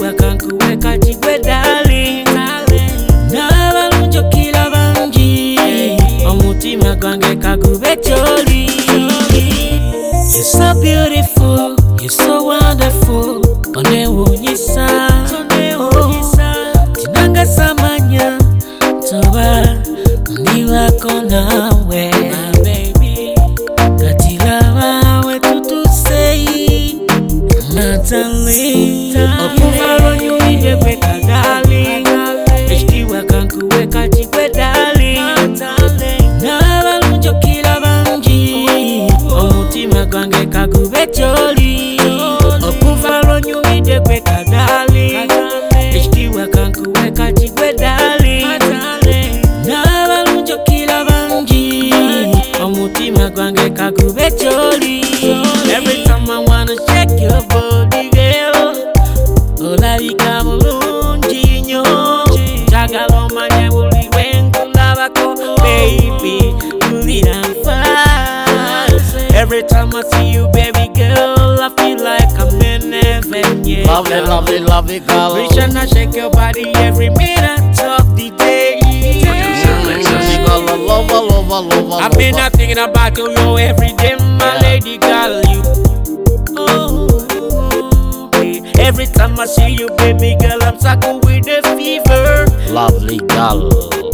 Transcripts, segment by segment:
ekitiibwa kankuwe kati gwe darling n'abalungi okira bangi omutima gwange kagube kyoli. You're so beautiful, you're so wonderful, onewunyisa tinanga samanya toba ndiwako nawe kati laba wetutuseyi Natalie okuva lwonyumidde gwe kagali ekitiibwa kankuwe kati gwe darling n'abalungi okira bangi omutima gwange kagube kyoli okuva lwonyumidde gwe kagali ekitiibwa kankuwe kati gwe darling n'abalungi okira bangi omutima gwange kagube kyoli. Every time I wanna shake your body girl olabika bulungi nnyo njagala omanye buli lwe nkulabako baby mpulira nfa. Every time I see you baby girl I feel like I'm in heaven, yeah. Lovely, lovely, lovely girl. Reach and I shake your body every minute of the day. I've been thinking about you every day, my lady girl. You, every time I see you, baby girl, I'm sucking with the fever. Lovely girl,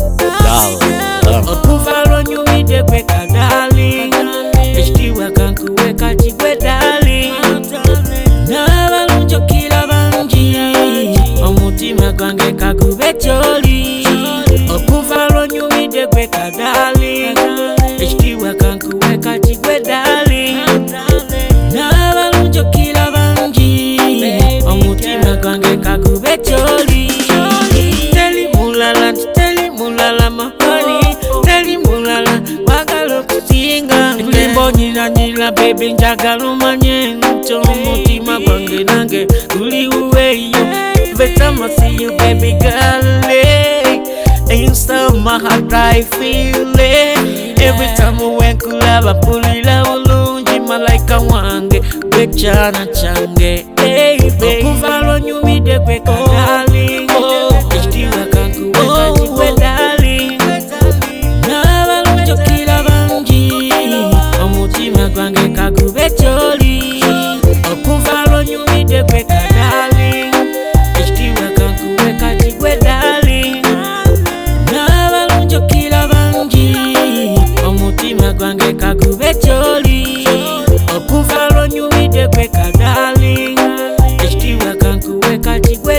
Okuva lwonyumidde gwe kagali ekitiibwa kankuwe kati gwe darling n'abalungi okira bangi omutima gwange kagube kyoli. Okuva lwonyumidde gwe kagali ekitiibwa kankuwe kati gwe darling n'abalungi okira bangi omutima gwange kagube kyoli. Teri mulala teri mulala mahani teri mulala wagala okusinga nlimbo nyiranyira baby njagala omanye nti omutima gwange nange guli wuweyo. Every time I see you baby girl inside my heart I feel it. Every time when kulaba pulira bulungi malaika wange gwe kyana kyange okuva lwonyumidde gwe kagali ekitiibwa kankuwe kati gwe darling n'abalungi okira bangi omutima gwange kagube kyoli. Okuva lwonyumidde gwe kagali ekitiibwa kankuwe kati gwe darling n'abalungi okira bangi omutima gwange kagube kyoli. Okuva lwonyumidde gwe kagali ekitiibwa kankuwe kati gwe